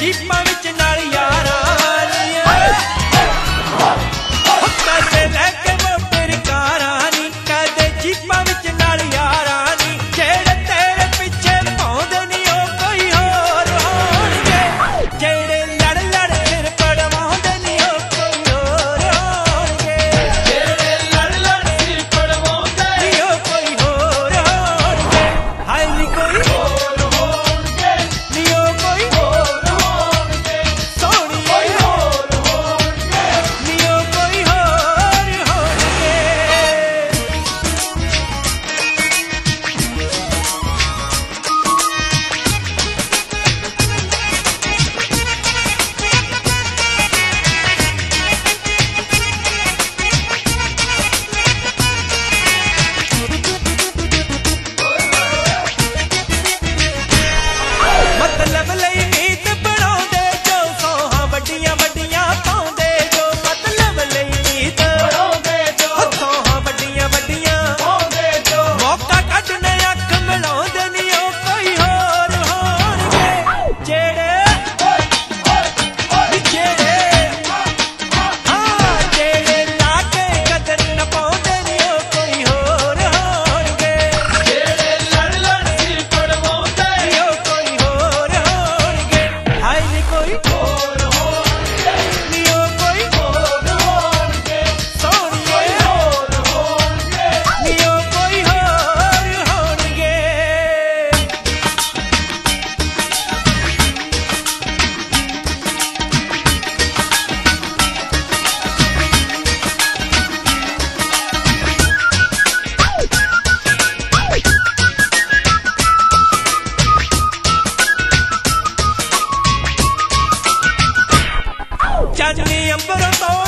जीपां विच नाल यारां कदे लैके मोटर कारां नी कदे जीपां विच नाल यारां नी जेड़े तेरे पिछे पाउंदे नी ओ कोई होर होणगे जेड़े लड़ लड़ सिर पड़वाउंदे नी ओ कोई होर होणगे जेड़े लड़ लड़ सिर पड़वाउंदे नी ओ कोई होर होणगे हाय नी कोई होर होणगे नी ओ कोई होर होणगे सोहणीए होर होणगे नी ओ कोई होर होणगे मतलब लई नीत बनाउंदे जो सोहां वड्डियां वड्डियां पाउंदे जो मतलब लई नीत बनाउंदे जो सोहां वड्डियां वड्डियां पाउंदे जो मौका कढने अख मिलाउंदे नी ओ कोई होर होणगे जेड़े जेड़े जेड़े लाके कदर न पाउंदे नी ओ कोई होर होणगे जेड़े लड़ लड़ सिर पड़वाउंदे नी ओ कोई होर होणगे हाय नी कोई होर होणगे नी ओ कोई होर होणगे सोहणीए होर होणगे नी ओ कोई होर होणगे चांदनी अंबरों तो